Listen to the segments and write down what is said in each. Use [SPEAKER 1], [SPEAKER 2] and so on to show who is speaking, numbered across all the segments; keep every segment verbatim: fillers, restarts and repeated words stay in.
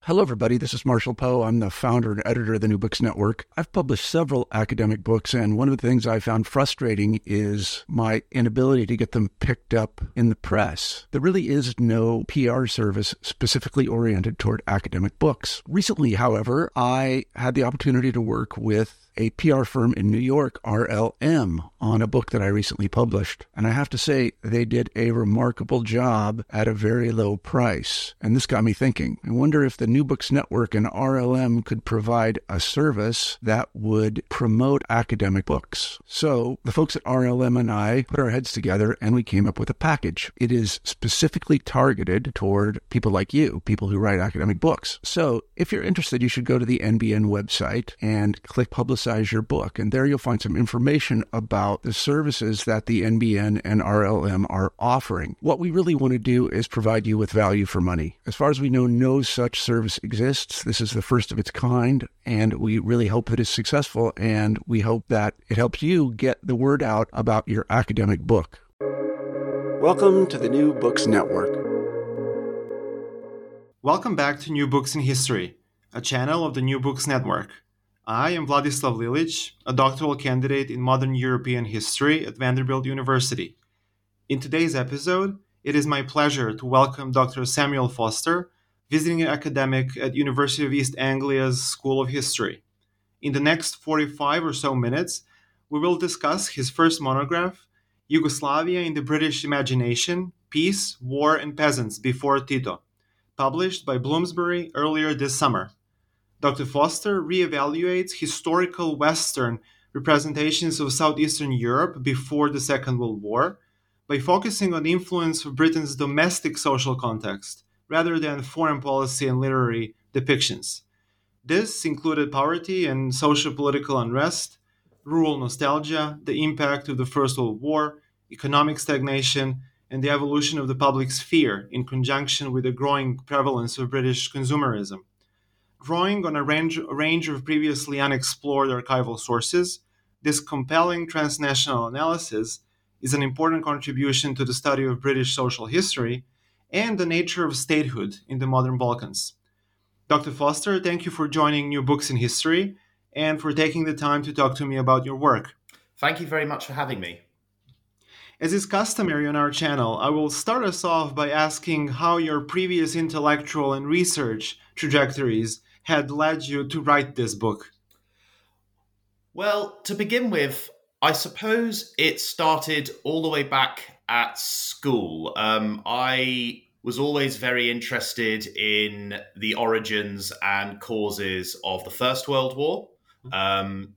[SPEAKER 1] Hello, everybody. This is Marshall Poe. I'm the founder and editor of the New Books Network. I've published several academic books, and one of the things I found frustrating is my inability to get them picked up in the press. There really is no P R service specifically oriented toward academic books. Recently, however, I had the opportunity to work with a P R firm in New York, R L M, on a book that I recently published. And I have to say, they did a remarkable job at a very low price. And this got me thinking. I wonder if the New Books Network and R L M could provide a service that would promote academic books. So the folks at R L M and I put our heads together and we came up with a package. It is specifically targeted toward people like you, people who write academic books. So if you're interested, you should go to the N B N website and click Publicize your book. And there you'll find some information about the services that the N B N and R L M are offering. What we really want to do is provide you with value for money. As far as we know, no such service exists. This is the first of its kind, and we really hope that it's successful, and we hope that it helps you get the word out about your academic book. Welcome to the New Books Network.
[SPEAKER 2] Welcome back to New Books in History, a channel of the New Books Network. I am Vladislav Lilic, a doctoral candidate in modern European history at Vanderbilt University. In today's episode, it is my pleasure to welcome Doctor Samuel Foster, visiting academic at University of East Anglia's School of History. In the next forty-five or so minutes, we will discuss his first monograph, Yugoslavia in the British Imagination, Peace, War, and Peasants Before Tito, published by Bloomsbury earlier this summer. Doctor Foster reevaluates historical Western representations of Southeastern Europe before the Second World War by focusing on the influence of Britain's domestic social context rather than foreign policy and literary depictions. This included poverty and socio-political unrest, rural nostalgia, the impact of the First World War, economic stagnation, and the evolution of the public sphere in conjunction with the growing prevalence of British consumerism. Drawing on a range, a range of previously unexplored archival sources, this compelling transnational analysis is an important contribution to the study of British social history and the nature of statehood in the modern Balkans. Doctor Foster, thank you for joining New Books in History and for taking the time to talk to me about your work.
[SPEAKER 3] Thank you very much for having me.
[SPEAKER 2] As is customary on our channel, I will start us off by asking how your previous intellectual and research trajectories had led you to write this book.
[SPEAKER 3] Well, to begin with, I suppose it started all the way back at school. Um, I was always very interested in the origins and causes of the First World War. Um,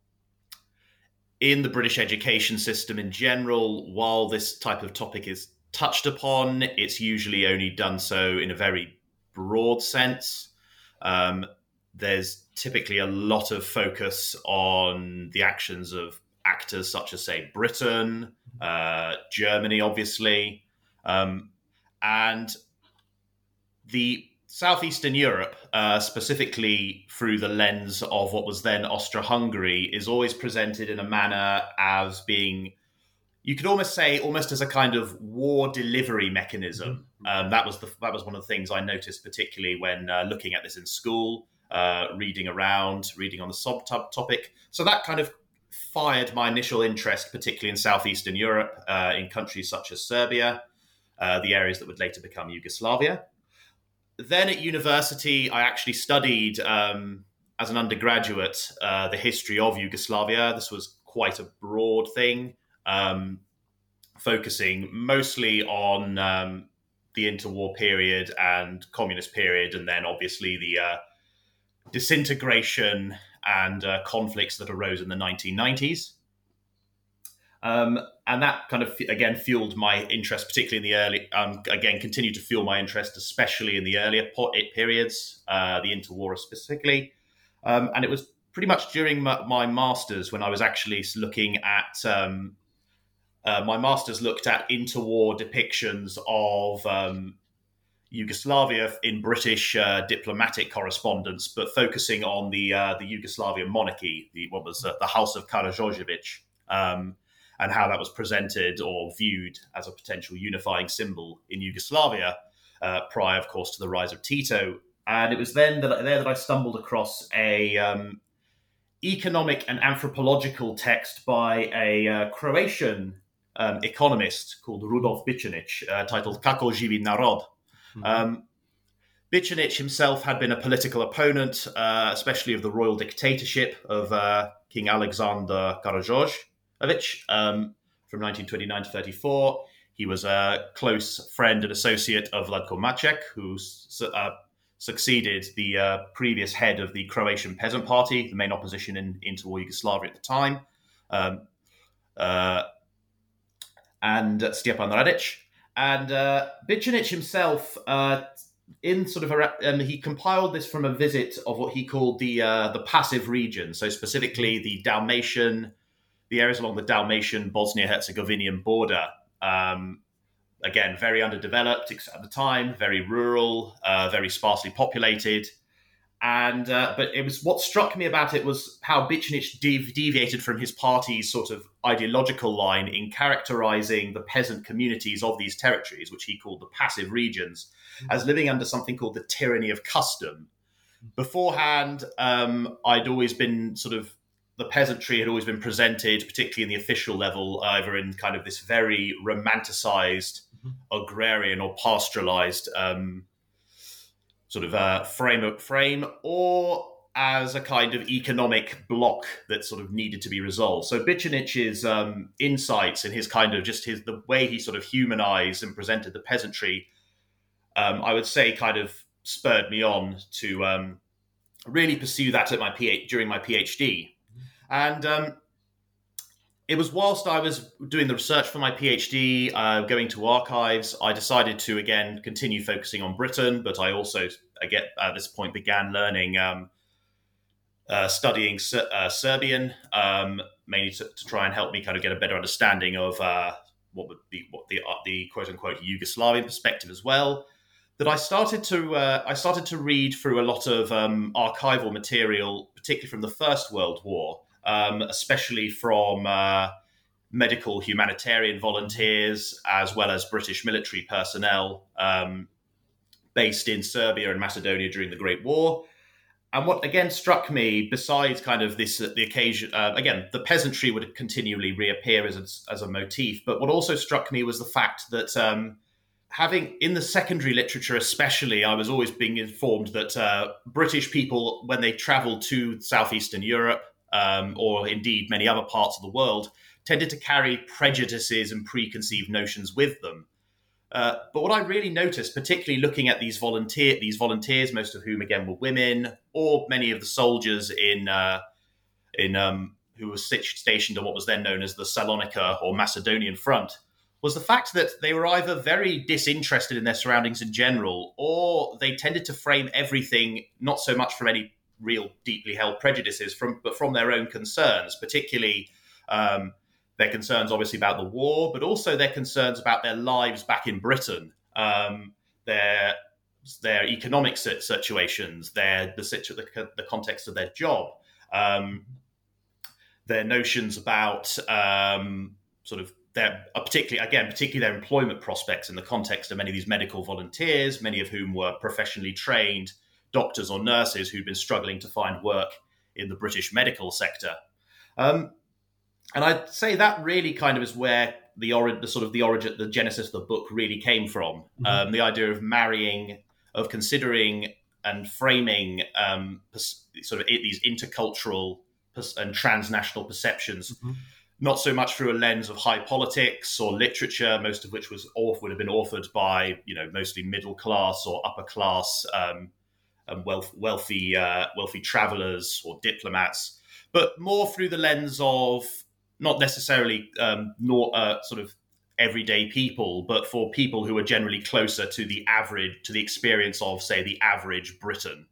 [SPEAKER 3] in the British education system in general, while this type of topic is touched upon, it's usually only done so in a very broad sense. Um, there's typically a lot of focus on the actions of actors such as, say, Britain, uh, Germany, obviously, um, and the Southeastern Europe, uh, specifically through the lens of what was then Austro-Hungary, is always presented in a manner as being, you could almost say, almost as a kind of war delivery mechanism. Um, that was the, that was one of the things I noticed, particularly when uh, looking at this in school, uh, reading around, reading on the sub-topic. So that kind of fired my initial interest, particularly in Southeastern Europe, uh, in countries such as Serbia, uh, the areas that would later become Yugoslavia. Then at university, I actually studied, um, as an undergraduate, uh, the history of Yugoslavia. This was quite a broad thing. Um, focusing mostly on um, the interwar period and communist period, and then obviously the uh, disintegration and uh, conflicts that arose in the nineteen nineties. Um, and that kind of, again, fueled my interest, particularly in the early, um, again, continued to fuel my interest, especially in the earlier periods, uh, the interwar specifically. Um, and it was pretty much during my, my master's when I was actually looking at... Um, Uh, my master's looked at interwar depictions of um, Yugoslavia in British uh, diplomatic correspondence, but focusing on the uh, the Yugoslavian monarchy, the, what was uh, the House of Karađorđević, um, and how that was presented or viewed as a potential unifying symbol in Yugoslavia, uh, prior, of course, to the rise of Tito And it was then that there that I stumbled across a um, economic and anthropological text by a uh, Croatian um, economist called Rudolf Bicanic, uh, titled Kako živi narod. Mm-hmm. Um, Bicanic himself had been a political opponent, uh, especially of the royal dictatorship of uh, King Alexander Karađorđević um, from nineteen twenty-nine to thirty-four. He was a close friend and associate of Vlatko Maček, who uh, succeeded the uh, previous head of the Croatian Peasant Party, the main opposition in interwar Yugoslavia at the time, um, uh, and uh, Stjepan Radić. And uh, Bicanic himself, uh, in sort of a, um, he compiled this from a visit of what he called the uh, the passive region, so specifically the Dalmatian, the areas along the Dalmatian Bosnia-Herzegovinian border. Um, Again, very underdeveloped at the time, very rural, uh, very sparsely populated. And uh, but it was what struck me about it was how Bicanic dev- deviated from his party's sort of ideological line in characterizing the peasant communities of these territories, which he called the passive regions, mm-hmm. as living under something called the tyranny of custom. Beforehand, um, I'd always been sort of the peasantry had always been presented, particularly in the official level, either in kind of this very romanticized, agrarian or pastoralized um, sort of uh, frame, frame, or as a kind of economic block that sort of needed to be resolved. So Bicanic's um, insights and his kind of just his the way he sort of humanized and presented the peasantry, um, I would say, kind of spurred me on to um, really pursue that at my P- during my PhD. And um, it was whilst I was doing the research for my PhD, uh, going to archives, I decided to, again, continue focusing on Britain, but I also, again, at this point, began learning, um, uh, studying uh, Serbian, um, mainly to, to try and help me kind of get a better understanding of uh, what would be what the, uh, the quote-unquote Yugoslavian perspective as well. That I started to uh, I started to read through a lot of um, archival material, particularly from the First World War, um, especially from uh, medical humanitarian volunteers, as well as British military personnel um, based in Serbia and Macedonia during the Great War. And what again struck me, besides kind of this, uh, the occasion, uh, again, the peasantry would continually reappear as a, as a motif. But what also struck me was the fact that um, having in the secondary literature, especially, I was always being informed that uh, British people, when they traveled to Southeastern Europe, um, or indeed many other parts of the world, tended to carry prejudices and preconceived notions with them. Uh, but what I really noticed, particularly looking at these volunteer these volunteers, most of whom again were women, or many of the soldiers in uh, in um, who were stationed on what was then known as the Salonika or Macedonian front, was the fact that they were either very disinterested in their surroundings in general, or they tended to frame everything not so much from any real deeply held prejudices, from but from their own concerns, particularly um, their concerns obviously about the war, but also their concerns about their lives back in Britain, um, their their economic situations, their the, situ- the, the context of their job, um, their notions about um, sort of their, uh, particularly again, particularly their employment prospects in the context of many of these medical volunteers, many of whom were professionally trained doctors or nurses who'd been struggling to find work in the British medical sector. Um, And I'd say that really kind of is where the, ori- the sort of the origin, the genesis of the book really came from. Mm-hmm. Um, the idea of marrying, of considering and framing um, pers- sort of these intercultural pers- and transnational perceptions, mm-hmm. not so much through a lens of high politics or literature, most of which was author- would have been authored by, you know, mostly middle class or upper class um, and wealth- wealthy, uh, wealthy travelers or diplomats, but more through the lens of not necessarily um, nor, uh, sort of everyday people, but for people who are generally closer to the average, to the experience of, say, the average Briton.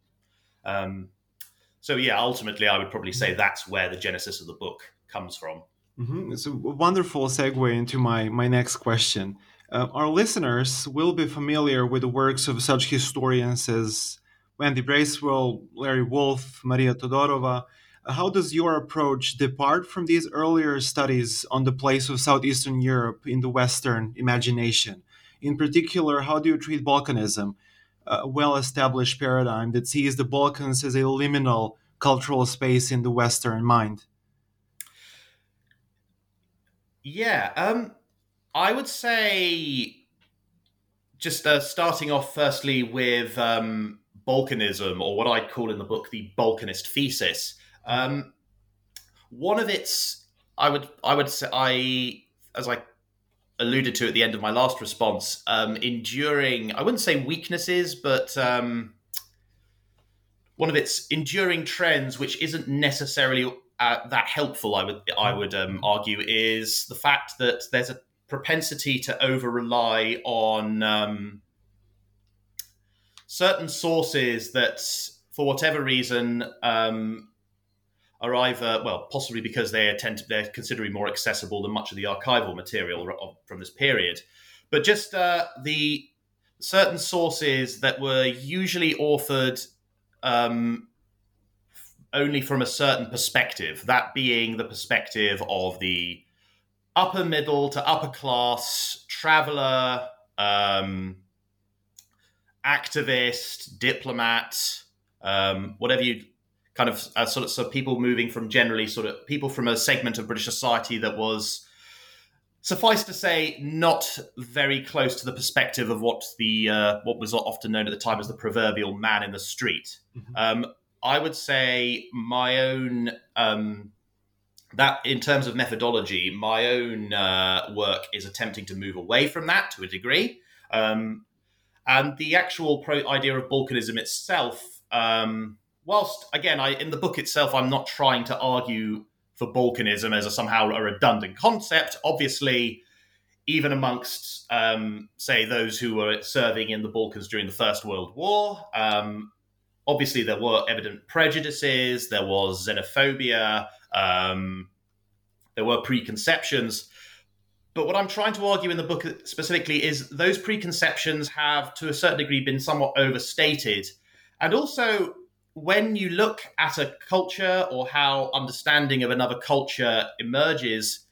[SPEAKER 3] Um, so, yeah, ultimately, I would probably say that's where the genesis of the book comes from.
[SPEAKER 2] Mm-hmm. It's a wonderful segue into my, my next question. Uh, our listeners will be familiar with the works of such historians as Wendy Bracewell, Larry Wolff, Maria Todorova. How does your approach depart from these earlier studies on the place of Southeastern Europe in the Western imagination? In particular, how do you treat Balkanism? a well-established paradigm that sees the Balkans as a liminal cultural space in the Western mind?
[SPEAKER 3] Yeah, um, I would say just uh, starting off firstly with um, Balkanism, or what I'd call in the book the Balkanist thesis. Um, one of its, I would, I would say, I, as I alluded to at the end of my last response, um, enduring, I wouldn't say weaknesses, but um, one of its enduring trends, which isn't necessarily uh, that helpful, I would, I would um, argue, is the fact that there's a propensity to over rely on um, certain sources that, for whatever reason, um, are either, well, possibly because they tend to, they're considered more accessible than much of the archival material from this period, but just uh, the certain sources that were usually authored um, only from a certain perspective, that being the perspective of the upper middle to upper class traveler, um, activist, diplomat, um, whatever you kind of uh, sort of so people moving from generally sort of people from a segment of British society that was, suffice to say, not very close to the perspective of what the uh, what was often known at the time as the proverbial man in the street. Mm-hmm. Um, I would say my own um, that in terms of methodology, my own uh, work is attempting to move away from that to a degree. Um, and the actual pro- idea of Balkanism itself, um, whilst, again, I, in the book itself, I'm not trying to argue for Balkanism as a somehow a redundant concept. Obviously, even amongst, um, say, those who were serving in the Balkans during the First World War, um, obviously there were evident prejudices, there was xenophobia, um, there were preconceptions. But what I'm trying to argue in the book specifically is those preconceptions have, to a certain degree, been somewhat overstated. And also, when you look at a culture or how understanding of another culture emerges,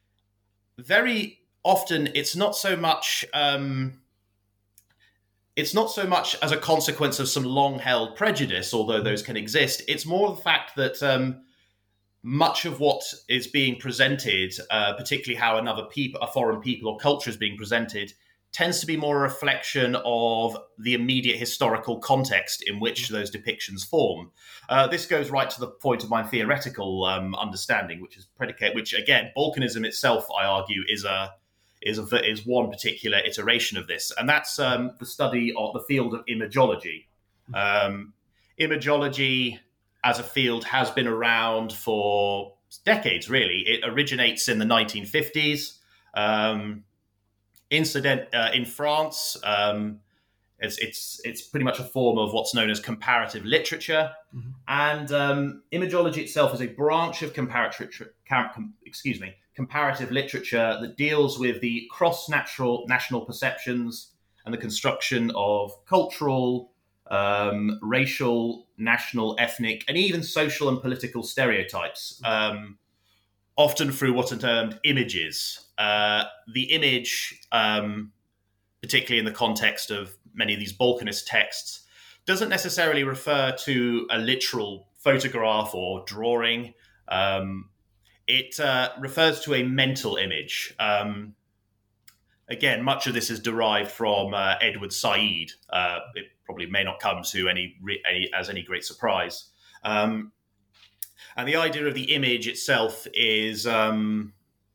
[SPEAKER 3] very often it's not so much um, it's not so much as a consequence of some long-held prejudice, although those can exist. It's more the fact that um, much of what is being presented, uh, particularly how another people, a foreign people or culture is being presented, tends to be more a reflection of the immediate historical context in which those depictions form. Uh, this goes right to the point of my theoretical um, understanding, which is predicate, which again, Balkanism itself, I argue, is a is a, is one particular iteration of this, and that's um, the study of the field of imagology. Um, imagology as a field has been around for decades, really. It originates in the nineteen fifties. Um, incident uh, in France, um, it's, it's it's pretty much a form of what's known as comparative literature. Mm-hmm. And um, imagology itself is a branch of comparative, com, excuse me, comparative literature that deals with the cross-natural national perceptions and the construction of cultural, um, racial, national, ethnic, and even social and political stereotypes, um, often through what are termed images. Uh, the image, um, particularly in the context of many of these Balkanist texts, doesn't necessarily refer to a literal photograph or drawing. Um, it uh, refers to a mental image. Um, again, much of this is derived from uh, Edward Said. Uh, it probably may not come to any, any as any great surprise. Um, and the idea of the image itself is um,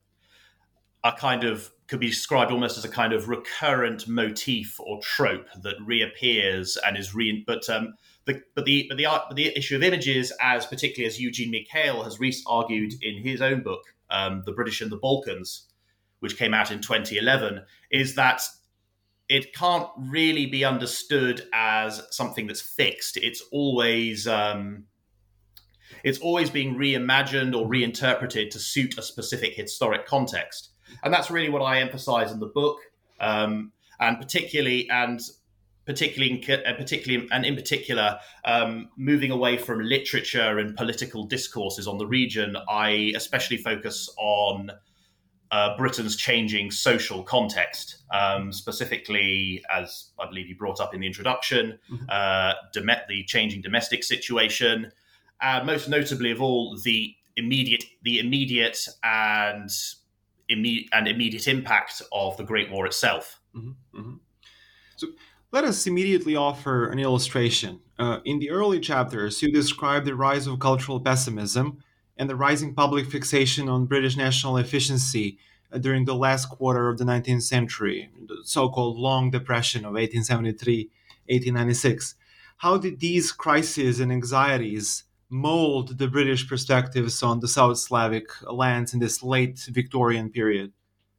[SPEAKER 3] a kind of, could be described almost as a kind of recurrent motif or trope that reappears and is re. But um, the but the but the but the issue of images, as particularly as Eugene Mikhail has re- argued in his own book, um, The British and the Balkans, which came out in twenty eleven, is that it can't really be understood as something that's fixed. It's always um, it's always being reimagined or reinterpreted to suit a specific historic context. And that's really what I emphasize in the book, um, and particularly and particularly, uh, particularly, and in particular, um, moving away from literature and political discourses on the region. I especially focus on uh, Britain's changing social context, um, specifically, as I believe you brought up in the introduction, mm-hmm. uh, dom- the changing domestic situation, uh, most notably of all, the immediate, the immediate and imme- and immediate impact of the Great War itself.
[SPEAKER 2] Mm-hmm. Mm-hmm. So let us immediately offer an illustration. Uh, in the early chapters, you describe the rise of cultural pessimism and the rising public fixation on British national efficiency uh, during the last quarter of the nineteenth century, the so-called Long Depression of eighteen seventy-three to eighteen ninety-six. How did these crises and anxieties mold the British perspectives on the South Slavic lands in this late Victorian period?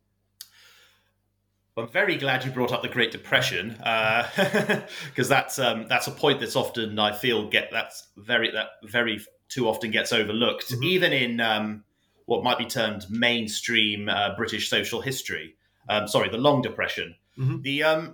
[SPEAKER 3] I'm very glad you brought up the Great Depression, because uh, that's um, that's a point that's often, I feel, get that's very that very too often gets overlooked, mm-hmm. even in um, what might be termed mainstream uh, British social history. Um, sorry, the Long Depression. Mm-hmm. The um,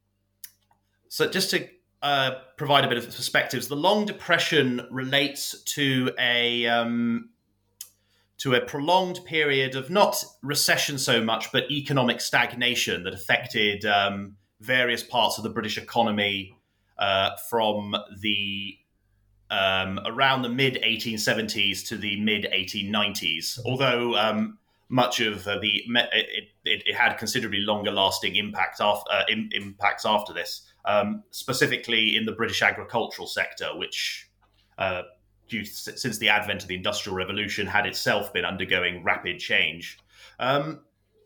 [SPEAKER 3] so just to uh, provide a bit of perspectives, the Long Depression relates to a um, to a prolonged period of not recession so much, but economic stagnation that affected um, various parts of the British economy uh, from the um, around the mid eighteen seventies to the mid eighteen nineties. Although um, much of uh, the it, it, it had considerably longer lasting impact after, uh, in, impacts after this, um, specifically in the British agricultural sector, which uh, Due, since the advent of the Industrial Revolution, had itself been undergoing rapid change. Um,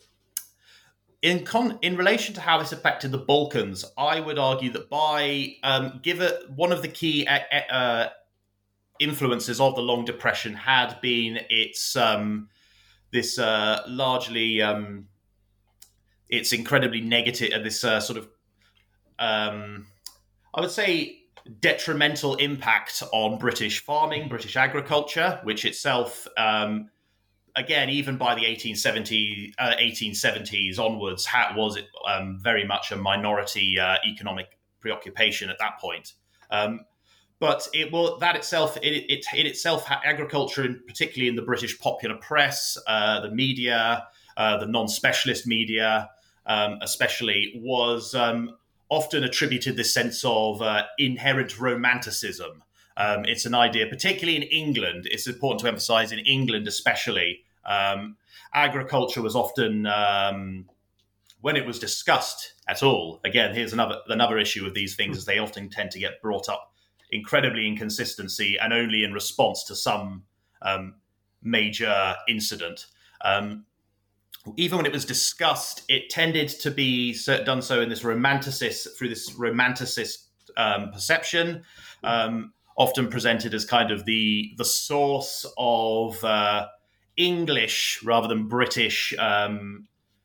[SPEAKER 3] in con- in relation to how this affected the Balkans, I would argue that by um, give it one of the key uh, influences of the Long Depression had been its um, this uh, largely um, its incredibly negative uh, this uh, sort of um, I would say. detrimental impact on British farming, British agriculture, which itself, um, again, even by the eighteen seventies, uh, eighteen seventies onwards, ha- was it um, very much a minority uh, economic preoccupation at that point. Um, but it will that itself, it, it, it itself, agriculture, and particularly in the British popular press, uh, the media, uh, the non-specialist media, um, especially, was um, often attributed this sense of uh, inherent romanticism. Um, it's an idea, particularly in England, it's important to emphasize in England especially, um, agriculture was often, um, when it was discussed at all, again, here's another another issue of these things, is they often tend to get brought up incredibly inconsistency and only in response to some um, major incident. Um, Even when it was discussed, it tended to be done so in this romanticist, through this romanticist um, perception, um, often presented as kind of the the source of uh, English rather than British um,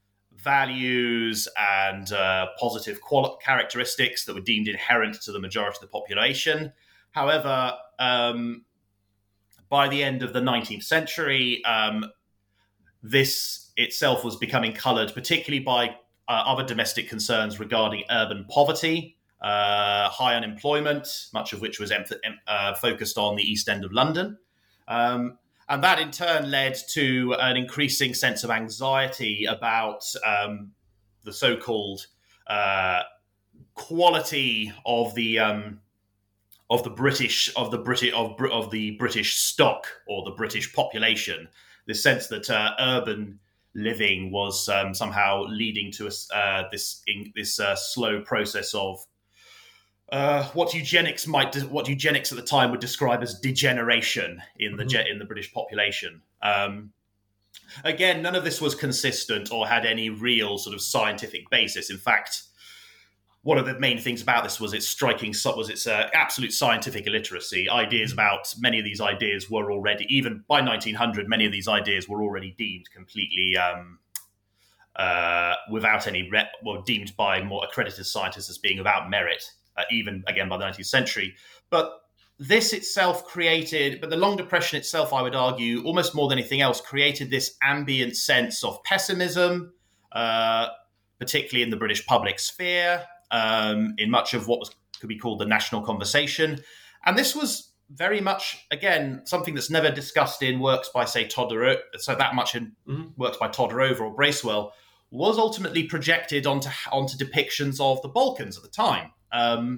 [SPEAKER 3] values and uh, positive quali- characteristics that were deemed inherent to the majority of the population. However, um, by the end of the nineteenth century, um, this itself was becoming coloured, particularly by uh, other domestic concerns regarding urban poverty, uh, high unemployment, much of which was em- uh, focused on the East End of London. Um, and that in turn led to an increasing sense of anxiety about um, the so-called uh, quality of the um, of the British of the British of, of the British stock or the British population. The sense that uh, urban living was um, somehow leading to a, uh, this in, this uh, slow process of uh, what eugenics might de- what eugenics at the time would describe as degeneration in the mm-hmm. in the British population. Um, again, none of this was consistent or had any real sort of scientific basis. In fact, one of the main things about this was its striking was its uh, absolute scientific illiteracy. Ideas about many of these ideas were already, even by nineteen hundred, many of these ideas were already deemed completely um, uh, without any, re- well, deemed by more accredited scientists as being without merit, uh, even again by the nineteenth century. But this itself created, but the Long Depression itself, I would argue, almost more than anything else, created this ambient sense of pessimism, uh, particularly in the British public sphere. Um, in much of what was, could be called the national conversation. And this was very much, again, something that's never discussed in works by, say, Todorov, so that much in mm-hmm. works by Todorova or Bracewell, was ultimately projected onto onto depictions of the Balkans at the time. Um,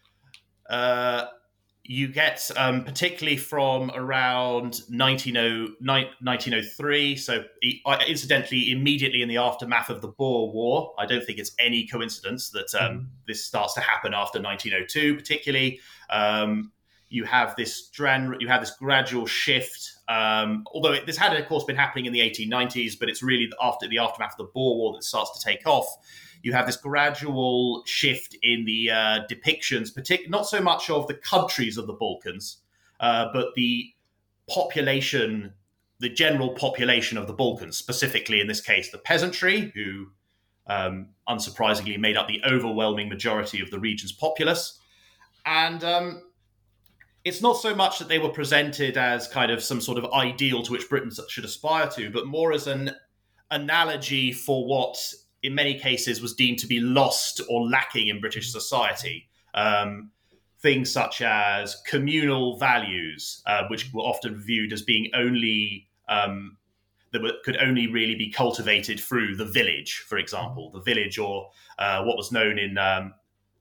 [SPEAKER 3] uh, you get, um, particularly from around nineteen oh three, so incidentally, immediately in the aftermath of the Boer War. I don't think it's any coincidence that um, mm-hmm. this starts to happen after nineteen oh two, particularly. Um, you have this you have this gradual shift, um, although it, this had, of course, been happening in the eighteen nineties, but it's really after the aftermath of the Boer War that it starts to take off. You have this gradual shift in the uh, depictions, partic- not so much of the countries of the Balkans, uh, but the population, the general population of the Balkans, specifically in this case, the peasantry, who um, unsurprisingly made up the overwhelming majority of the region's populace. And um, it's not so much that they were presented as kind of some sort of ideal to which Britain should aspire to, but more as an analogy for what, in many cases, was deemed to be lost or lacking in British society. Um, things such as communal values, uh, which were often viewed as being only, um, that were, could only really be cultivated through the village, for example. The village, or uh, what was known in um,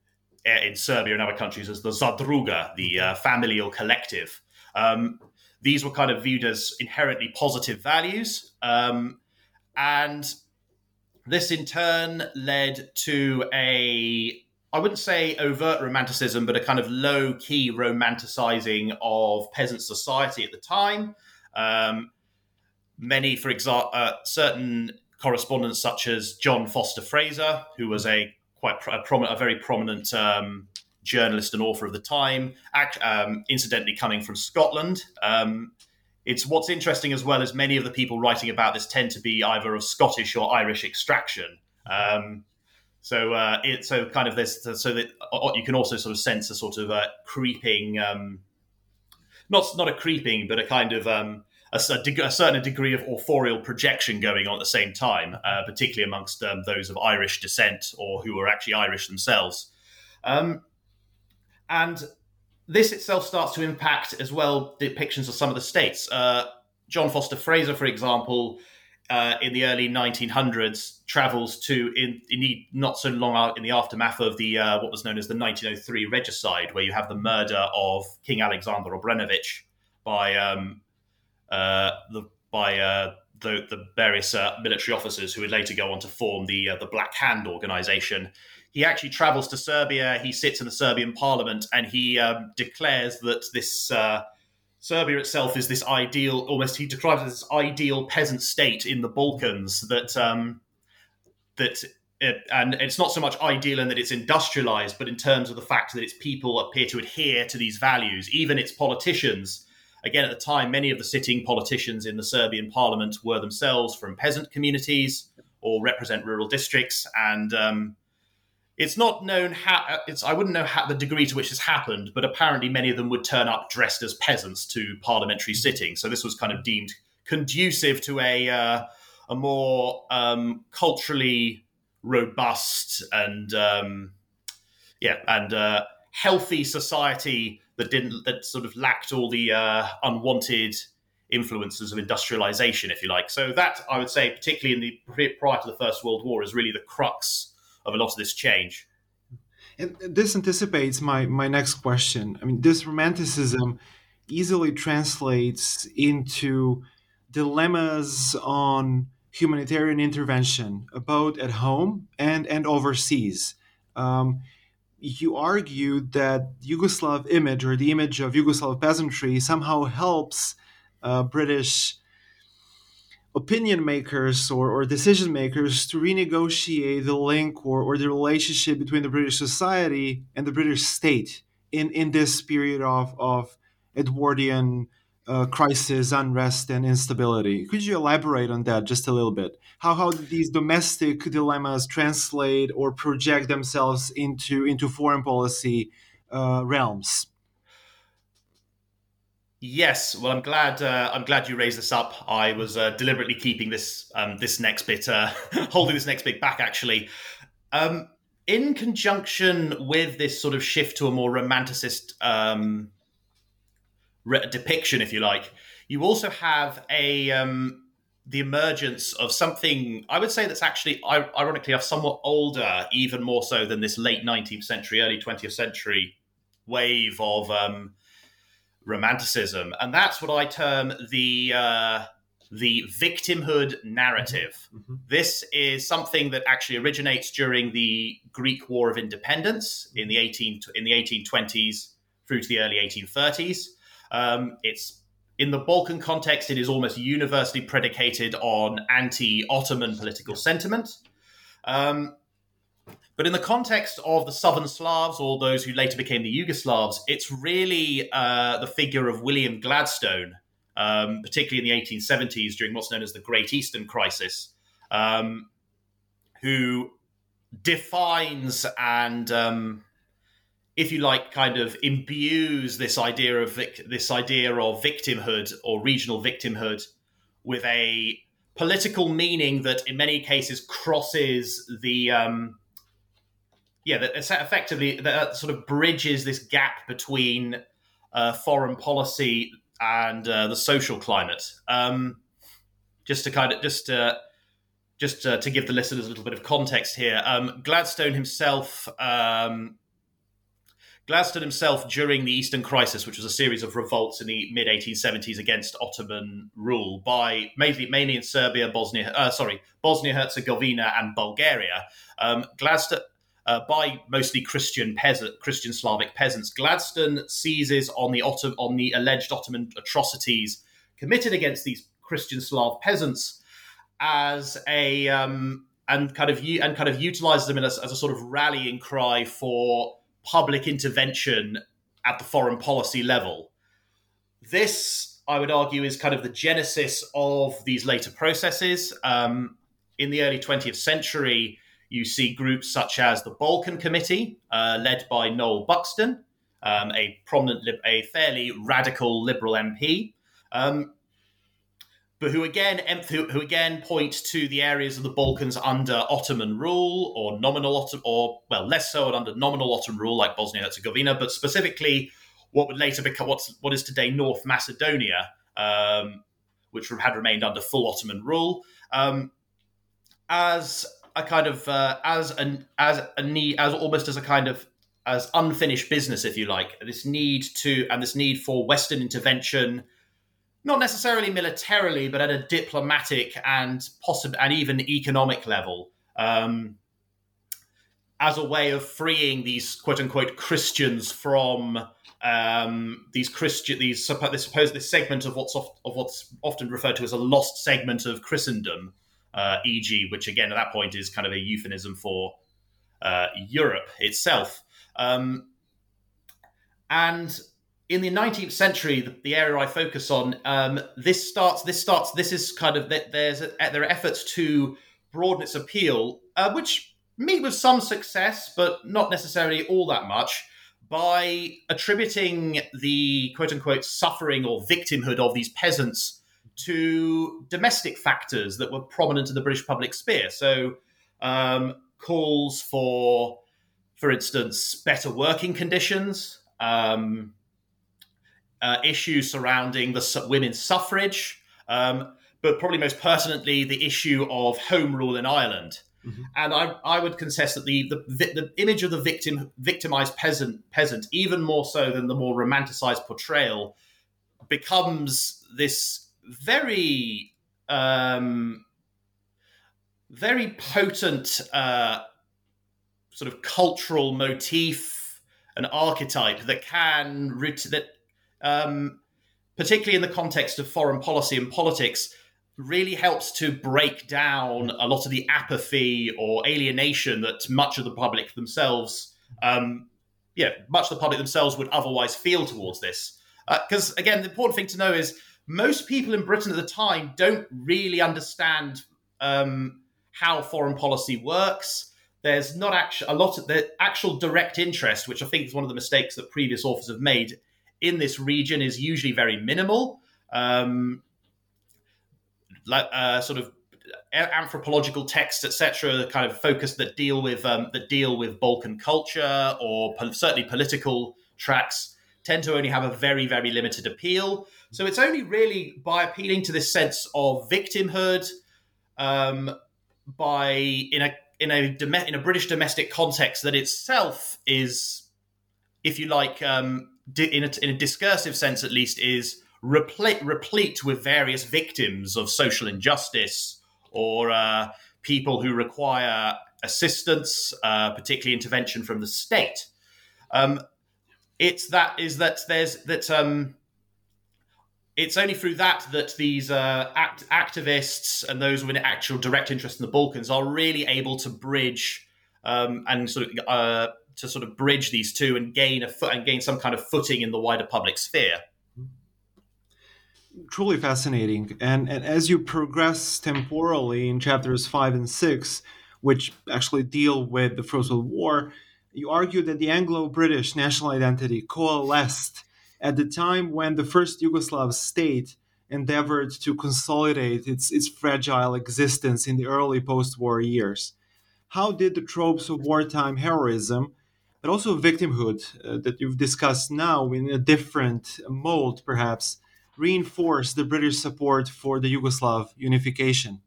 [SPEAKER 3] in Serbia and other countries as the zadruga, the uh, family or collective. Um, these were kind of viewed as inherently positive values. Um, and this in turn led to a, I wouldn't say overt romanticism, but a kind of low-key romanticizing of peasant society at the time. Um, many, for example, uh, certain correspondents such as John Foster Fraser, who was a quite a, prominent, a very prominent um, journalist and author of the time, act, um, incidentally coming from Scotland. Um, It's what's interesting as well is many of the people writing about this tend to be either of Scottish or Irish extraction. Um, so uh, it so kind of this so that you can also sort of sense a sort of a creeping, um, not not a creeping, but a kind of um, a, a, a certain degree of authorial projection going on at the same time, uh, particularly amongst um, those of Irish descent or who are actually Irish themselves, um, and. This itself starts to impact as well depictions of some of the states. Uh, John Foster Fraser, for example, uh, in the early nineteen hundreds, travels to, in, in not so long out in the aftermath of the uh, what was known as the nineteen oh three regicide, where you have the murder of King Alexander Obrenović by um, uh, the by uh, the, the various uh, military officers who would later go on to form the uh, the Black Hand organization. He actually travels to Serbia. He sits in the Serbian parliament and he um, declares that this uh, Serbia itself is this ideal, almost he describes it as this ideal peasant state in the Balkans that um, that it, and it's not so much ideal in that it's industrialized, but in terms of the fact that its people appear to adhere to these values, even its politicians. Again, at the time, many of the sitting politicians in the Serbian parliament were themselves from peasant communities or represent rural districts, and um, It's not known how. It's I wouldn't know how, the degree to which this happened, but apparently many of them would turn up dressed as peasants to parliamentary sittings. So this was kind of deemed conducive to a uh, a more um, culturally robust and um, yeah and uh, healthy society that didn't that sort of lacked all the uh, unwanted influences of industrialization, if you like. So that I would say, particularly in the prior to the First World War, is really the crux of a lot of this change.
[SPEAKER 2] And this anticipates my, my next question. I mean, this romanticism easily translates into dilemmas on humanitarian intervention, both at home and, and overseas. Um, you argued that Yugoslav image, or the image of Yugoslav peasantry, somehow helps uh, British opinion makers or, or decision makers to renegotiate the link or, or the relationship between the British society and the British state in, in this period of, of Edwardian uh, crisis, unrest, and instability. Could you elaborate on that just a little bit? How how did these domestic dilemmas translate or project themselves into, into foreign policy uh, realms?
[SPEAKER 3] Yes, well, I'm glad. Uh, I'm glad you raised this up. I was uh, deliberately keeping this um, this next bit, uh, holding this next bit back. Actually, um, in conjunction with this sort of shift to a more romanticist um, re- depiction, if you like, you also have a um, the emergence of something I would say that's actually, ironically enough, somewhat older, even more so than this late nineteenth century, early twentieth century wave of um, romanticism, and that's what I term the uh, the victimhood narrative. Mm-hmm. This is something that actually originates during the Greek War of Independence in the eighteen in the eighteen twenties through to the early eighteen thirties. Um, it's in the Balkan context, it is almost universally predicated on anti-Ottoman political sentiment. Um, but in the context of the Southern Slavs, or those who later became the Yugoslavs, it's really uh, the figure of William Gladstone, um, particularly in the eighteen seventies during what's known as the Great Eastern Crisis, um, who defines and, um, if you like, kind of imbues this idea of vic- this idea of victimhood or regional victimhood with a political meaning that, in many cases, crosses the um, yeah, that effectively that sort of bridges this gap between uh, foreign policy and uh, the social climate. Um, just to kind of just to, just to, to give the listeners a little bit of context here, um, Gladstone himself. Um, Gladstone himself, during the Eastern Crisis, which was a series of revolts in the mid eighteen seventies against Ottoman rule by mainly, mainly in Serbia, Bosnia, uh, sorry, Bosnia Herzegovina, and Bulgaria, um, Gladstone, uh, by mostly Christian peasant, Christian Slavic peasants, Gladstone seizes on the Otto, on the alleged Ottoman atrocities committed against these Christian Slav peasants as a um, and kind of and kind of utilizes them as, as a sort of rallying cry for public intervention at the foreign policy level. This, I would argue, is kind of the genesis of these later processes. Um, in the early twentieth century, you see groups such as the Balkan Committee, uh, led by Noel Buxton, um, a prominent, a fairly radical liberal M P, um, but who again who, who again point to the areas of the Balkans under Ottoman rule or nominal Ottoman, or well, less so under nominal Ottoman rule like Bosnia Herzegovina, but specifically what would later become what's what is today North Macedonia, um, which had remained under full Ottoman rule, um, as a kind of uh, as an as a need as almost as a kind of as unfinished business, if you like. This need to and this need for Western intervention. Not necessarily militarily, but at a diplomatic and possible and even economic level, um, as a way of freeing these "quote unquote" Christians from um, these Christian these this suppose this segment of what's of, of what's often referred to as a lost segment of Christendom, uh, for example, which again at that point is kind of a euphemism for uh, Europe itself, um, and. In the nineteenth century, the, the area I focus on, um, this starts. This starts. This is kind of there's a, there are efforts to broaden its appeal, uh, which meet with some success, but not necessarily all that much, by attributing the "quote unquote" suffering or victimhood of these peasants to domestic factors that were prominent in the British public sphere. So, um, calls for, for instance, better working conditions. Um, Uh, issues surrounding the su- women's suffrage, um, but probably most pertinently, the issue of home rule in Ireland. Mm-hmm. And I, I would contest that the, the the image of the victim victimized peasant peasant, even more so than the more romanticized portrayal, becomes this very um, very potent uh, sort of cultural motif, an archetype that can that. Um, particularly in the context of foreign policy and politics, really helps to break down a lot of the apathy or alienation that much of the public themselves, um, yeah, much of the public themselves would otherwise feel towards this. Because, uh, again, the important thing to know is most people in Britain at the time don't really understand um, how foreign policy works. There's not actually a lot of the actual direct interest, which I think is one of the mistakes that previous authors have made in this region, is usually very minimal. Um, like uh, sort of anthropological texts, et cetera, kind of focus that deal with um, that deal with Balkan culture, or po- certainly political tracks, tend to only have a very, very limited appeal. So it's only really by appealing to this sense of victimhood, um, by in a in a in a British domestic context that itself is, if you like, um, in a, in a discursive sense at least, is replete replete with various victims of social injustice or uh, people who require assistance, uh, particularly intervention from the state. Um, it's that is that there's that um, it's only through that that these uh, act- activists and those with an actual direct interest in the Balkans are really able to bridge um, and sort of uh, to sort of bridge these two and gain a foot and gain some kind of footing in the wider public sphere.
[SPEAKER 2] Truly fascinating. And, and as you progress temporally in chapters five and six, which actually deal with the First World War, you argue that the Anglo-British national identity coalesced at the time when the first Yugoslav state endeavored to consolidate its, its fragile existence in the early post-war years. How did the tropes of wartime heroism, but also victimhood uh, that you've discussed now in a different mold, perhaps, reinforce the British support for the Yugoslav unification?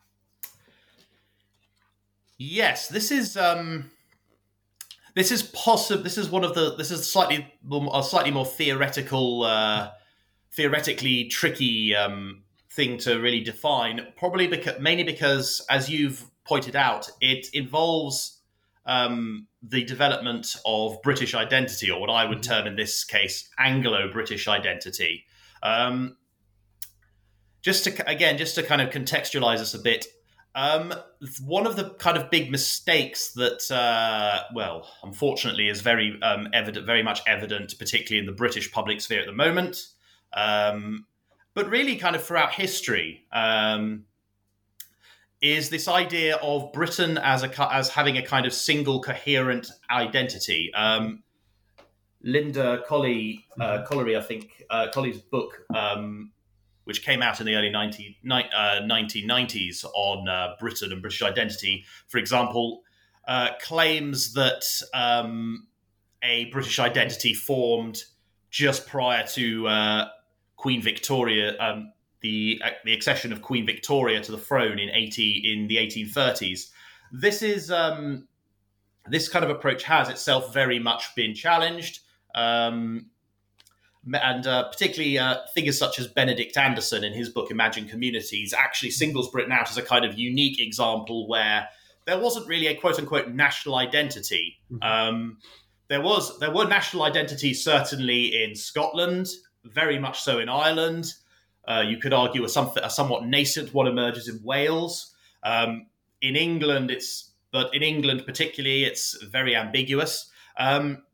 [SPEAKER 3] Yes, this is um, this is possible. This is one of the. This is slightly a slightly more theoretical, uh, theoretically tricky um, thing to really define. Probably because mainly because, as you've pointed out, it involves um, the development of British identity, or what I would term in this case Anglo-British identity. Um, just to again, just to kind of contextualize us a bit. Um, one of the kind of big mistakes that, uh, well, unfortunately, is very um, evident, very much evident, particularly in the British public sphere at the moment, um, but really kind of throughout history, um, is this idea of Britain as a as having a kind of single coherent identity. Um, Linda Colley, uh, Collery, I think, uh, Colley's book. Um, which came out in the early nineteen nineties on uh, Britain and British identity, for example, uh, claims that um, a British identity formed just prior to uh, Queen Victoria, um, the uh, the accession of Queen Victoria to the throne in eighty in the eighteen thirties. This is um, this kind of approach has itself very much been challenged. Um, And uh, particularly uh, figures such as Benedict Anderson in his book Imagine Communities actually singles Britain out as a kind of unique example where there wasn't really a quote-unquote national identity. Mm-hmm. Um, there was there were national identities certainly in Scotland, very much so in Ireland. Uh, you could argue a, some, a somewhat nascent one emerges in Wales. Um, in England, it's but in England particularly, it's very ambiguous. Um,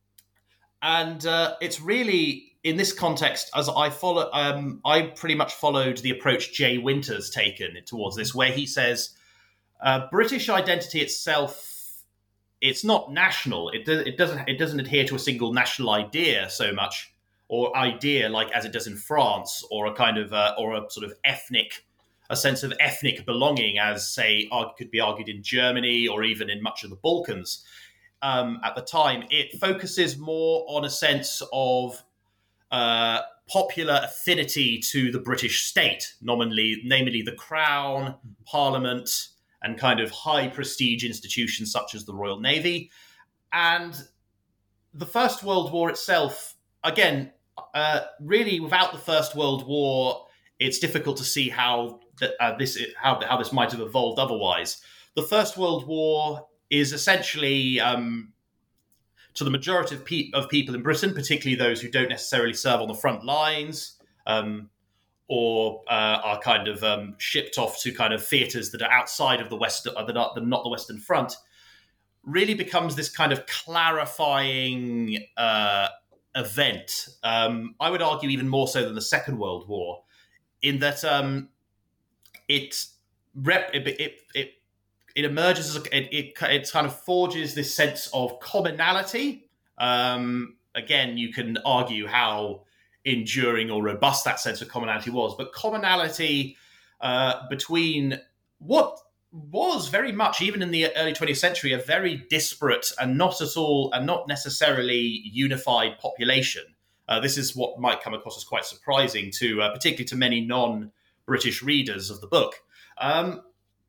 [SPEAKER 3] And uh, it's really, in this context, as I follow, um, I pretty much followed the approach Jay Winter's taken towards this, where he says uh, British identity itself, it's not national. It, do, it doesn't it doesn't adhere to a single national idea so much, or idea like as it does in France, or a kind of uh, or a sort of ethnic, a sense of ethnic belonging, as say could be argued in Germany or even in much of the Balkans. Um, at the time, it focuses more on a sense of uh, popular affinity to the British state, nominally, namely the Crown, Parliament, and kind of high prestige institutions such as the Royal Navy. And the First World War itself, again, uh, really without the First World War, it's difficult to see how that, uh, this how, how this might have evolved otherwise. The First World War is essentially, um, to the majority of, pe- of people in Britain, particularly those who don't necessarily serve on the front lines um, or uh, are kind of um, shipped off to kind of theatres that are outside of the West, uh, that are not the Western Front, really becomes this kind of clarifying uh, event. Um, I would argue even more so than the Second World War, in that um, it, rep- it, it, it It emerges, as a, it, it, it kind of forges this sense of commonality. Um, again, you can argue how enduring or robust that sense of commonality was, but commonality uh, between what was very much, even in the early twentieth century, a very disparate and not at all, and not necessarily unified population. Uh, this is what might come across as quite surprising to, uh, particularly to many non-British readers of the book. Um,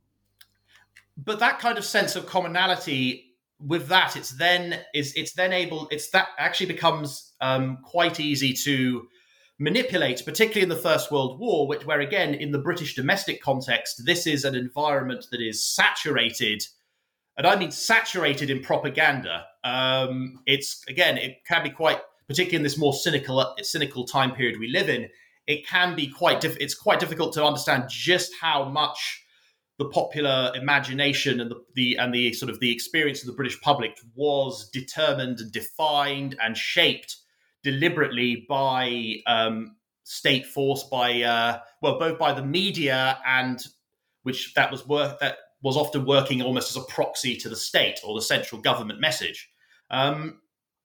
[SPEAKER 3] but that kind of sense of commonality, with that, it's then is it's then able, it's that actually becomes um, quite easy to manipulate, particularly in the First World War, which, where again, in the British domestic context, this is an environment that is saturated, and I mean saturated in propaganda. Um, it's, again, it can be quite, particularly in this more cynical cynical time period we live in, it can be quite, diff- it's quite difficult to understand just how much the popular imagination and the, the and the sort of the experience of the British public was determined and defined and shaped deliberately by um, state force, by uh, well, both by the media, and which that was work that was often working almost as a proxy to the state or the central government message. Um,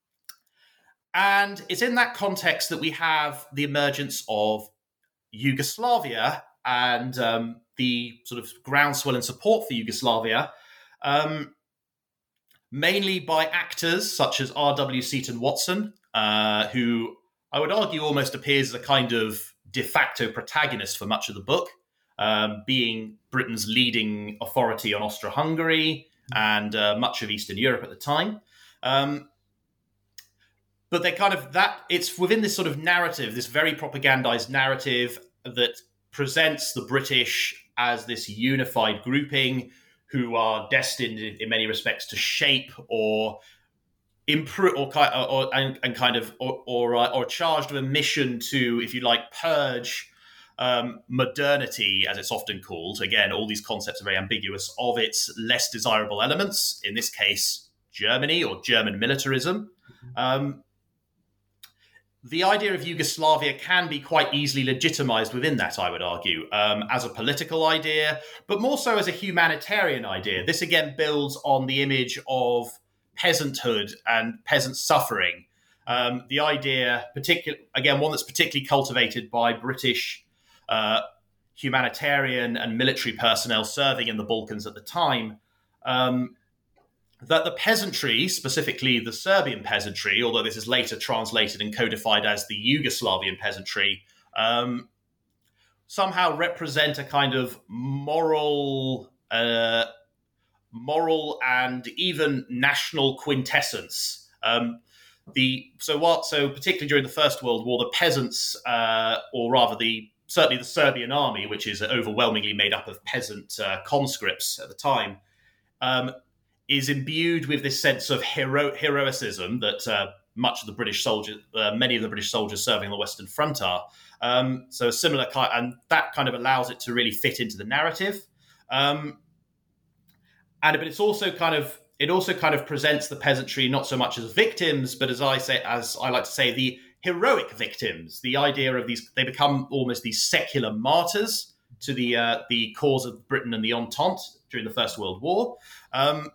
[SPEAKER 3] and it's in that context that we have the emergence of Yugoslavia and um, the sort of groundswell and support for Yugoslavia, um, mainly by actors such as R W Seton Watson, Uh, who I would argue almost appears as a kind of de facto protagonist for much of the book, um, being Britain's leading authority on Austro-Hungary and uh, much of Eastern Europe at the time. Um, but they kind of, that, it's within this sort of narrative, this very propagandized narrative that presents the British as this unified grouping who are destined in many respects to shape or improve or, or and, and kind of or or, uh, or charged with a mission to, if you like, purge um, modernity, as it's often called. Again, all these concepts are very ambiguous, of its less desirable elements. In this case, Germany or German militarism. Um, the idea of Yugoslavia can be quite easily legitimized within that, I would argue, um, as a political idea, but more so as a humanitarian idea. This again builds on the image of peasanthood and peasant suffering. Um, the idea, particular again, one that's particularly cultivated by British uh, humanitarian and military personnel serving in the Balkans at the time, um, that the peasantry, specifically the Serbian peasantry, although this is later translated and codified as the Yugoslavian peasantry, um, somehow represent a kind of moral uh, moral and even national quintessence. Um, the so what so particularly during the First World War, the peasants, uh, or rather the certainly the Serbian army, which is overwhelmingly made up of peasant uh, conscripts at the time, um, is imbued with this sense of hero heroicism that uh, much of the British soldiers, uh, many of the British soldiers serving on the Western Front are. Um, so a similar kind, and that kind of allows it to really fit into the narrative. Um, And but it's also kind of it also kind of presents the peasantry not so much as victims, but as I say, as I like to say, the heroic victims. The idea of these, they become almost these secular martyrs to the uh, the cause of Britain and the Entente during the First World War, um,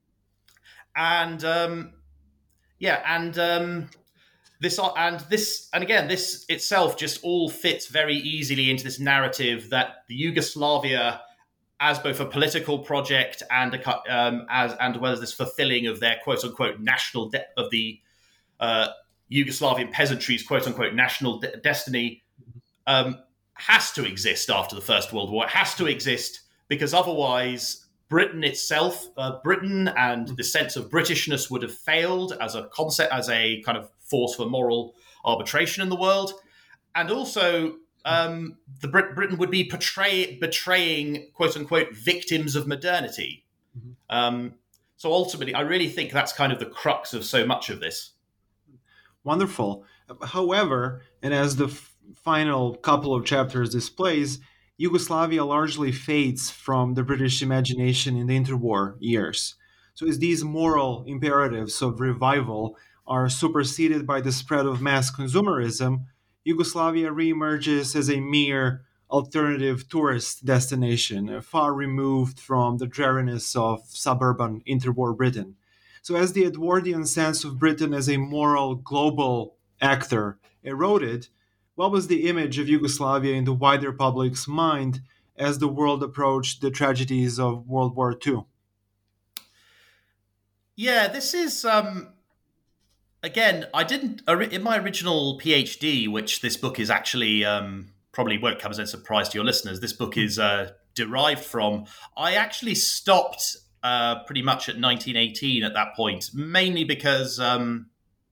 [SPEAKER 3] and um, yeah, and um, this and this and again, this itself just all fits very easily into this narrative that the Yugoslavia, as both a political project and a, um, as and well as this fulfilling of their quote unquote national de- of the uh, Yugoslavian peasantry's quote unquote national de- destiny, um, has to exist after the First World War. It has to exist because otherwise Britain itself, uh, Britain and the sense of Britishness would have failed as a concept, as a kind of force for moral arbitration in the world, and also. Um, the Brit- Britain would be portray- betraying, quote unquote, victims of modernity. Mm-hmm. Um, so ultimately, I really think that's kind of the crux of so much of this.
[SPEAKER 2] Wonderful. However, and as the f- final couple of chapters displays, Yugoslavia largely fades from the British imagination in the interwar years. So as these moral imperatives of revival are superseded by the spread of mass consumerism, Yugoslavia reemerges as a mere alternative tourist destination, far removed from the dreariness of suburban interwar Britain. So as the Edwardian sense of Britain as a moral global actor eroded, what was the image of Yugoslavia in the wider public's mind as the world approached the tragedies of World War Two?
[SPEAKER 3] Yeah, this is um, again. I didn't in my original PhD, which this book is actually um, probably won't come as a surprise to your listeners. This book is uh, derived from. I actually stopped uh, pretty much at nineteen eighteen at that point, mainly because um,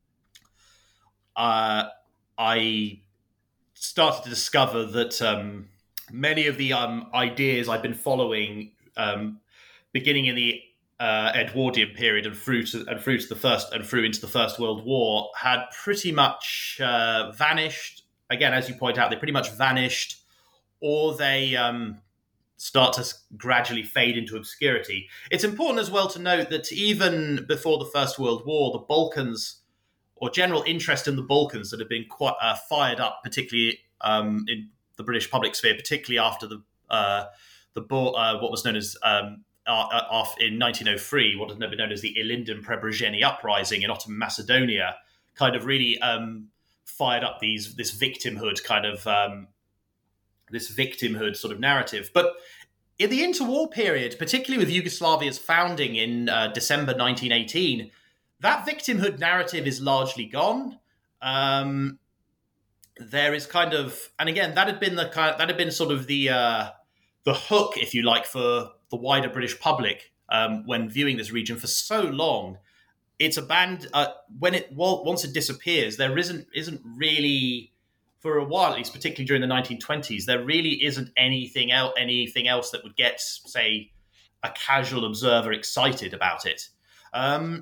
[SPEAKER 3] uh, I started to discover that um, many of the um, ideas I've been following, um, beginning in the uh, Edwardian period and through to and through to the first and through into the First World War, had pretty much uh, vanished. Again, as you point out, they pretty much vanished, or they um, start to gradually fade into obscurity. It's important as well to note that even before the First World War, the Balkans, or general interest in the Balkans, that had been quite uh, fired up, particularly um, in the British public sphere, particularly after the uh, the uh, what was known as um, uh, in nineteen oh three, what has been known as the Ilinden Preobrazhenie uprising in Ottoman Macedonia, kind of really um, fired up these this victimhood kind of um, this victimhood sort of narrative. But in the interwar period, particularly with Yugoslavia's founding in uh, December nineteen eighteen, that victimhood narrative is largely gone. Um, there is kind of, and again, that had been the kind, that had been sort of the uh, the hook, if you like, for the wider British public um, when viewing this region for so long. It's a band uh, when it well, once it disappears, there isn't isn't really, for a while at least, particularly during the nineteen twenties, there really isn't anything else anything else that would get, say, a casual observer excited about it. Um,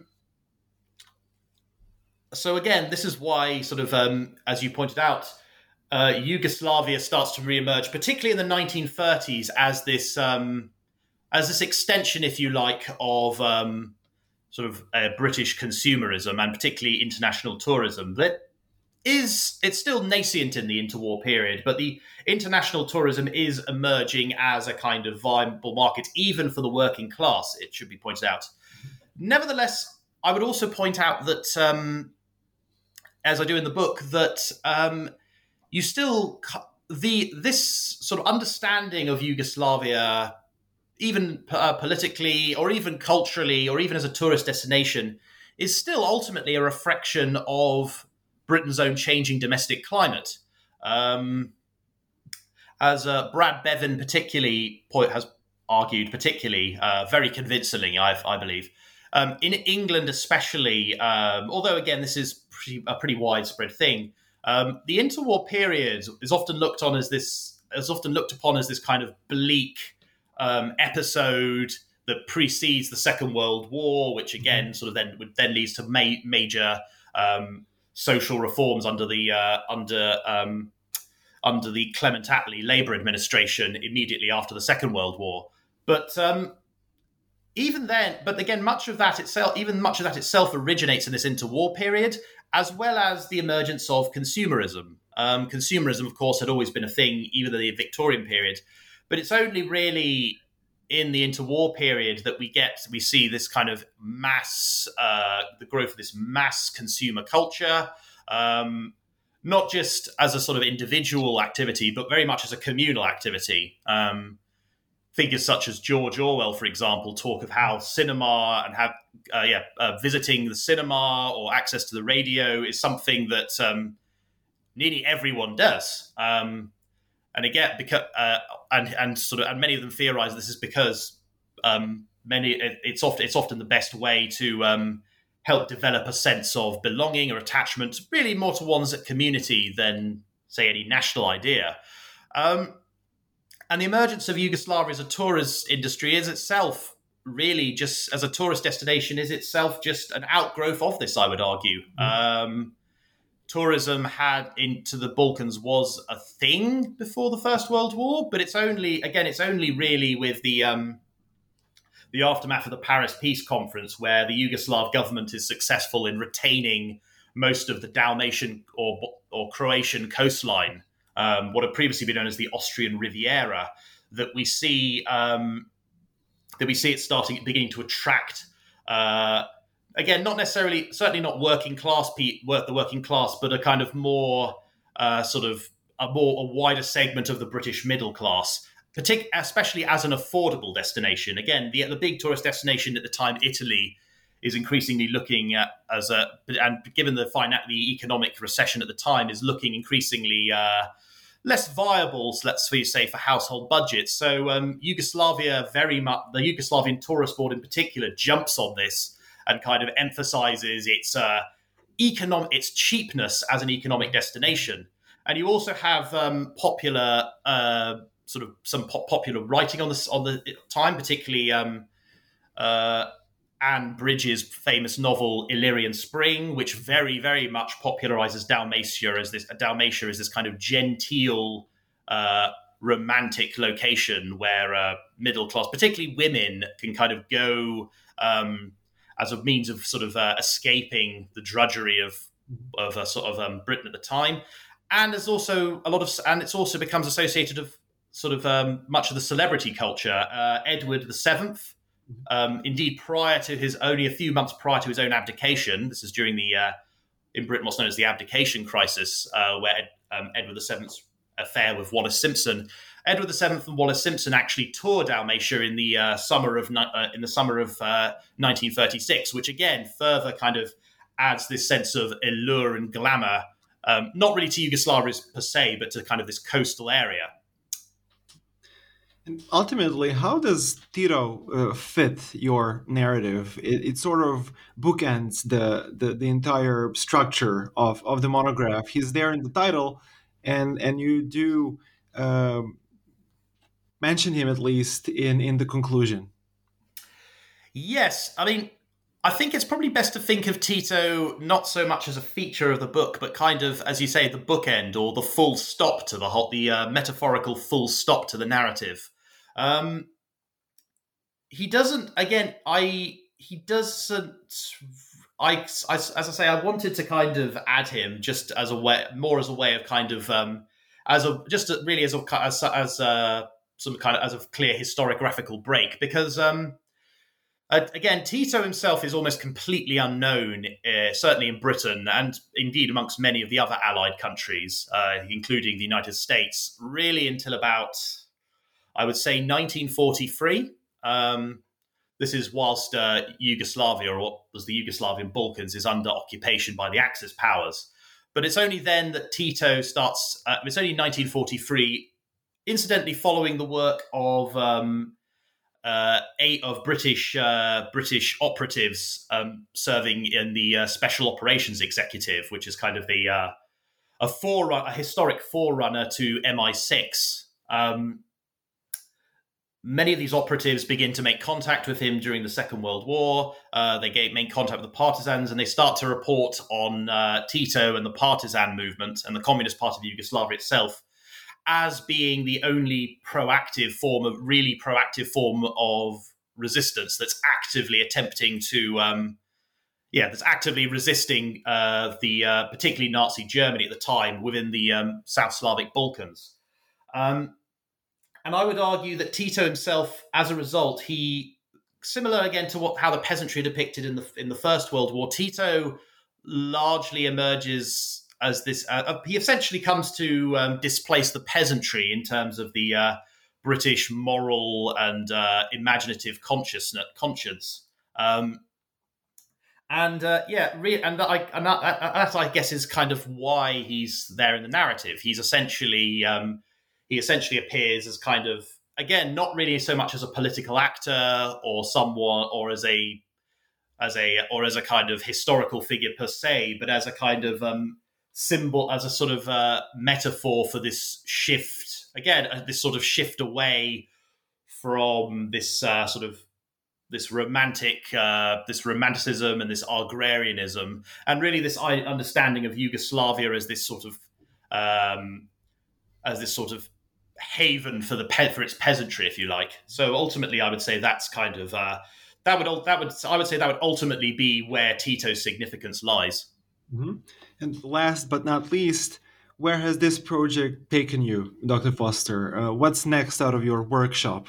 [SPEAKER 3] So again, this is why, sort of, um, as you pointed out, uh, Yugoslavia starts to reemerge, particularly in the nineteen thirties, as this um, as this extension, if you like, of um, sort of uh, British consumerism and particularly international tourism. That is, it's still nascent in the interwar period, but the international tourism is emerging as a kind of viable market, even for the working class. It should be pointed out. Nevertheless, I would also point out that. Um, as I do in the book, that um, you still the this sort of understanding of Yugoslavia, even uh, politically or even culturally or even as a tourist destination, is still ultimately a reflection of Britain's own changing domestic climate. Um, as uh, Brad Bevan particularly has argued, particularly uh, very convincingly, I, I believe. Um, in England especially, um, although again this is pretty, a pretty widespread thing, um, the interwar period is often looked on as this is often looked upon as this kind of bleak um, episode that precedes the Second World War, which again sort of then would then leads to ma- major um, social reforms under the uh, under um, under the Clement Attlee Labour administration immediately after the Second World War, but. Um, Even then, but again, much of that itself, even much of that itself originates in this interwar period, as well as the emergence of consumerism. Um, consumerism, of course, had always been a thing, even in the Victorian period, but it's only really in the interwar period that we get, we see this kind of mass, uh, the growth of this mass consumer culture, um, not just as a sort of individual activity, but very much as a communal activity. Um, Figures such as George Orwell, for example, talk of how cinema and have uh, yeah uh, visiting the cinema or access to the radio is something that um, nearly everyone does. Um, and again, because uh, and and sort of and many of them theorize this is because um, many it, it's often it's often the best way to um, help develop a sense of belonging or attachment, really more to one's community than say any national idea. Um, And the emergence of Yugoslavia as a tourist industry is itself really just, as a tourist destination, is itself just an outgrowth of this, I would argue. Mm. Um, tourism had into the Balkans was a thing before the First World War, but it's only, again, it's only really with the um, the aftermath of the Paris Peace Conference where the Yugoslav government is successful in retaining most of the Dalmatian or, or Croatian coastline. Um, what had previously been known as the Austrian Riviera, that we see um, that we see it starting, beginning to attract, uh, again, not necessarily, certainly not working class, pe- work the working class, but a kind of more uh, sort of a more a wider segment of the British middle class, partic- especially as an affordable destination. Again, the, the big tourist destination at the time, Italy, is increasingly looking at as a, and given the finan- the economic recession at the time, is looking increasingly uh, less viable, so let's say, for household budgets. So um, Yugoslavia, very much, the Yugoslavian Tourist Board in particular, jumps on this and kind of emphasizes its uh, economic, its cheapness as an economic destination. And you also have um, popular, uh, sort of some po- popular writing on the on the time, particularly um, uh, Anne Bridges' famous novel Illyrian Spring, which very, very much popularizes Dalmatia as this Dalmatia as this kind of genteel, uh, romantic location where uh, middle class, particularly women, can kind of go um, as a means of sort of uh, escaping the drudgery of of uh, sort of um, Britain at the time. And there's also a lot of, and it's also becomes associated with sort of um, much of the celebrity culture. Uh, Edward the Seventh, um, indeed, prior to his only a few months prior to his own abdication. This is during the uh, in Britain what's known as the abdication crisis, uh, where Ed, um, Edward the Seventh's affair with Wallis Simpson. Edward the Seventh and Wallis Simpson actually toured Dalmatia in the uh, summer of uh, in the summer of uh, nineteen thirty-six, which again further kind of adds this sense of allure and glamour. Um, not really to Yugoslavia per se, but to kind of this coastal area.
[SPEAKER 2] And ultimately, how does Tito uh, fit your narrative? It, it sort of bookends the, the, the entire structure of, of the monograph. He's there in the title, and and you do um, mention him at least in, in the conclusion.
[SPEAKER 3] Yes, I mean, I think it's probably best to think of Tito not so much as a feature of the book, but kind of, as you say, the bookend or the full stop to the whole, the uh, metaphorical full stop to the narrative. Um, he doesn't. Again, I he doesn't. I, I as I say, I wanted to kind of add him just as a way, more as a way of kind of um, as a just a, really as a as as a, some kind of as a clear historiographical break, because. Um, Uh, again, Tito himself is almost completely unknown, uh, certainly in Britain and indeed amongst many of the other allied countries, uh, including the United States, really until about, I would say, nineteen forty-three. Um, this is whilst uh, Yugoslavia, or what was the Yugoslavian Balkans, is under occupation by the Axis powers. But it's only then that Tito starts, uh, it's only nineteen forty-three, incidentally following the work of... Um, Uh, eight of British uh, British operatives um, serving in the uh, Special Operations Executive, which is kind of the uh, a forerunner, a historic forerunner to M I six. Um, many of these operatives begin to make contact with him during the Second World War. Uh, they get, make contact with the partisans, and they start to report on uh, Tito and the partisan movement and the Communist Party of Yugoslavia itself as being the only proactive form of really proactive form of resistance that's actively attempting to, um, yeah, that's actively resisting uh, the uh, particularly Nazi Germany at the time within the um, South Slavic Balkans. Um, and I would argue that Tito himself, as a result, he similar again to what how the peasantry are depicted in the in the First World War. Tito largely emerges as this, uh, he essentially comes to um, displace the peasantry in terms of the uh, British moral and uh, imaginative consciousness, conscience. Um, and uh, yeah, re- and, I, and that, that, I guess, is kind of why he's there in the narrative. He's essentially, um, he essentially appears as kind of, again, not really so much as a political actor or someone, or as a, as a, or as a kind of historical figure per se, but as a kind of, um, symbol, as a sort of uh, metaphor for this shift, again, uh, this sort of shift away from this uh, sort of this romantic, uh, this romanticism and this agrarianism, and really this understanding of Yugoslavia as this sort of, um, as this sort of haven for the pe- for its peasantry, if you like. So ultimately, I would say that's kind of uh, that would that would I would say that would ultimately be where Tito's significance lies.
[SPEAKER 2] Mm-hmm. And last but not least, where has this project taken you, Doctor Foster? Uh, what's next out of your workshop?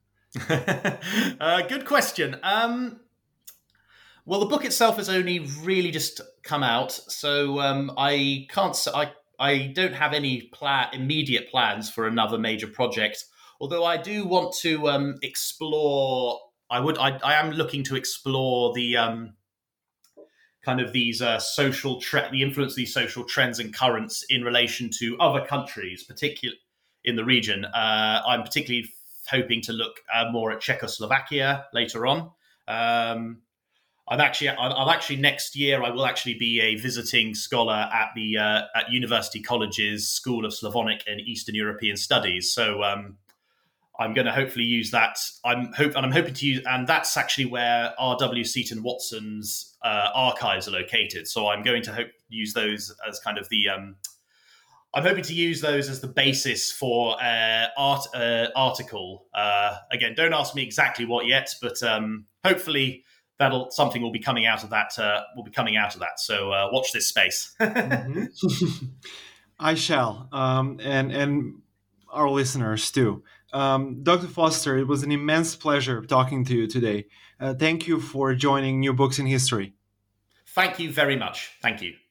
[SPEAKER 3] uh, good question. Um, well, the book itself has only really just come out, so um, I can't. I I don't have any pla- immediate plans for another major project. Although I do want to um, explore, I would, I, I am looking to explore the um, kind of these uh, social, tre- the influence of these social trends and currents in relation to other countries, particularly in the region. Uh, I'm particularly hoping to look uh, more at Czechoslovakia later on. Um, I'm actually, I'm actually next year. I will actually be a visiting scholar at the uh, at University College's School of Slavonic and Eastern European Studies. So um, I'm going to hopefully use that. I'm hope, and I'm hoping to use, and that's actually where R W Seton Watson's uh, archives are located. So I'm going to hope use those as kind of the. Um, I'm hoping to use those as the basis for uh, art uh, article. Uh, again, don't ask me exactly what yet, but um, hopefully. That'll something will be coming out of that. Uh, will be coming out of that. So uh, watch this space.
[SPEAKER 2] mm-hmm. I shall, um, and and our listeners too. Um, Doctor Foster, it was an immense pleasure talking to you today. Uh, thank you for joining New Books in History.
[SPEAKER 3] Thank you very much. Thank you.